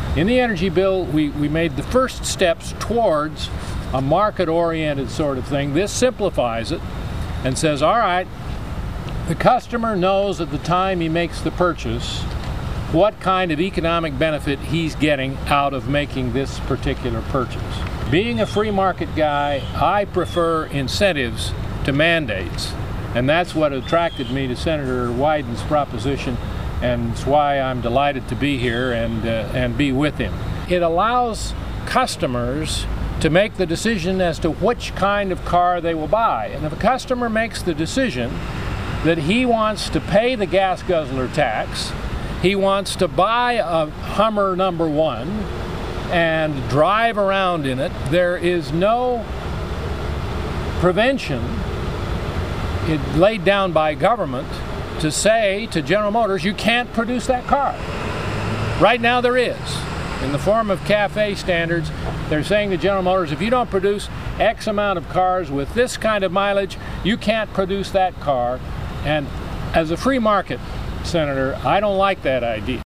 In the energy bill, we made the first steps towards a market-oriented sort of thing. This simplifies it and says, all right, the customer knows at the time he makes the purchase what kind of economic benefit he's getting out of making this particular purchase. Being a free market guy, I prefer incentives to mandates, and that's what attracted me to Senator Wyden's proposition, and it's why I'm delighted to be here and be with him. It allows customers to make the decision as to which kind of car they will buy. And if a customer makes the decision that he wants to pay the gas guzzler tax, he wants to buy a Hummer #1 and drive around in it, there is no prevention laid down by government to say to General Motors, you can't produce that car. Right now there is. In the form of CAFE standards, they're saying to General Motors, if you don't produce X amount of cars with this kind of mileage, you can't produce that car. And as a free market senator, I don't like that idea.